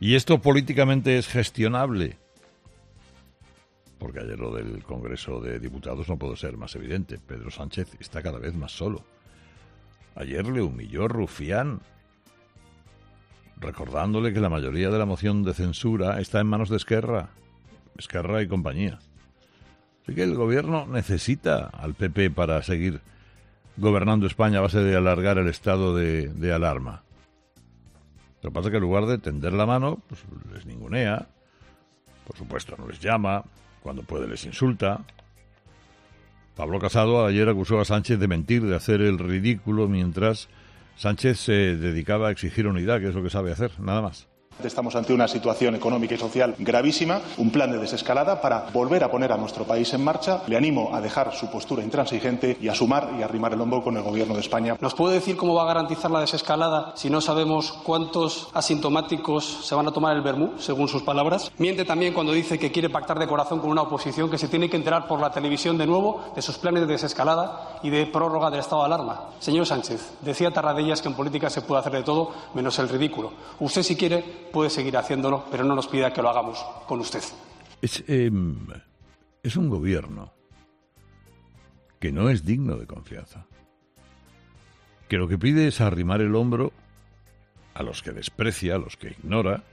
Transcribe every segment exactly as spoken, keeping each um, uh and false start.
¿Y esto políticamente es gestionable? Porque ayer lo del Congreso de Diputados no puede ser más evidente. Pedro Sánchez está cada vez más solo. Ayer le humilló Rufián, recordándole que la mayoría de la moción de censura está en manos de Esquerra, Esquerra y compañía. Así que el gobierno necesita al P P para seguir gobernando España a base de alargar el estado de, de alarma. Lo que pasa es que en lugar de tender la mano, pues les ningunea, por supuesto no les llama, cuando puede les insulta. Pablo Casado ayer acusó a Sánchez de mentir, de hacer el ridículo, mientras Sánchez se dedicaba a exigir unidad, que es lo que sabe hacer, nada más. Estamos ante una situación económica y social gravísima, un plan de desescalada para volver a poner a nuestro país en marcha. Le animo a dejar su postura intransigente y a sumar y a arrimar el hombro con el Gobierno de España. ¿Nos puede decir cómo va a garantizar la desescalada si no sabemos cuántos asintomáticos se van a tomar el vermú, según sus palabras? Miente también cuando dice que quiere pactar de corazón con una oposición que se tiene que enterar por la televisión de nuevo de sus planes de desescalada y de prórroga del estado de alarma. Señor Sánchez, decía Tarradellas que en política se puede hacer de todo menos el ridículo. Usted, si quiere, puede seguir haciéndolo, pero no nos pida que lo hagamos con usted. Es, eh, es un gobierno que no es digno de confianza, que lo que pide es arrimar el hombro a los que desprecia, a los que ignora,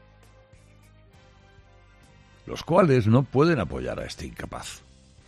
los cuales no pueden apoyar a este incapaz.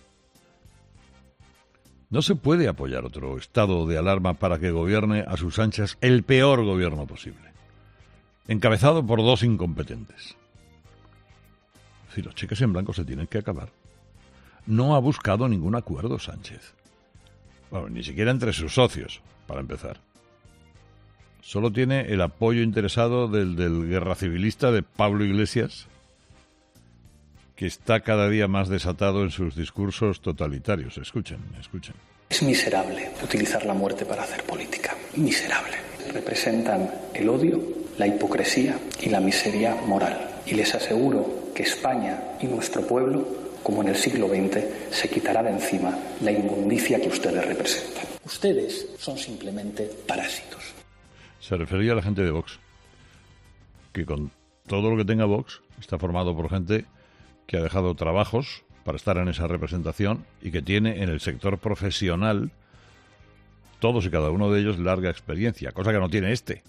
No se puede apoyar otro estado de alarma para que gobierne a sus anchas el peor gobierno posible, encabezado por dos incompetentes. Si los cheques en blanco se tienen que acabar. No ha buscado ningún acuerdo Sánchez. Bueno, ni siquiera entre sus socios, para empezar. Solo tiene el apoyo interesado del, del guerra civilista de Pablo Iglesias, que está cada día más desatado en sus discursos totalitarios. Escuchen, escuchen. Es miserable utilizar la muerte para hacer política. Miserable. Representan el odio, la hipocresía y la miseria moral. Y les aseguro que España y nuestro pueblo, como en el siglo veinte, se quitará de encima la inmundicia que ustedes representan. Ustedes son simplemente parásitos. Se refería a la gente de Vox, que con todo lo que tenga Vox está formado por gente que ha dejado trabajos para estar en esa representación y que tiene en el sector profesional, todos y cada uno de ellos, larga experiencia, cosa que no tiene este,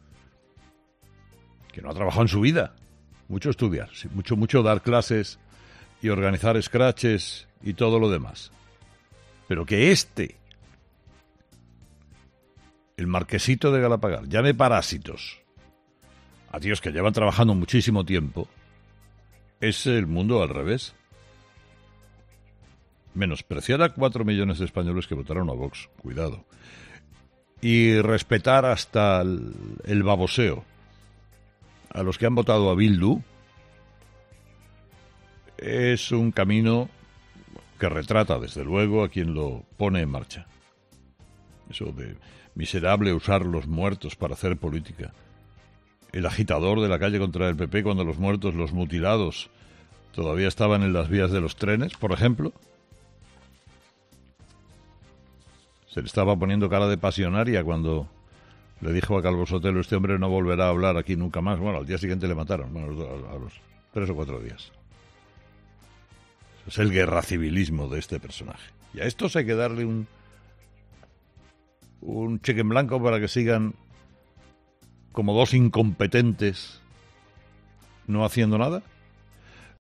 que no ha trabajado en su vida. Mucho estudiar, sí, mucho, mucho dar clases y organizar scratches y todo lo demás. Pero que este, el marquesito de Galapagar, llame parásitos a tíos que llevan trabajando muchísimo tiempo, es el mundo al revés. Menospreciar a cuatro millones de españoles que votaron a Vox, cuidado, y respetar hasta el, el baboseo a los que han votado a Bildu, es un camino que retrata, desde luego, a quien lo pone en marcha. Eso de miserable usar los muertos para hacer política. El agitador de la calle contra el P P cuando los muertos, los mutilados, todavía estaban en las vías de los trenes, por ejemplo. Se le estaba poniendo cara de pasionaria cuando le dijo a Calvo Sotelo: este hombre no volverá a hablar aquí nunca más. Bueno, al día siguiente le mataron, bueno, a los tres o cuatro días. Es el guerra civilismo de este personaje. Y a estos hay que darle un, un cheque en blanco para que sigan como dos incompetentes no haciendo nada.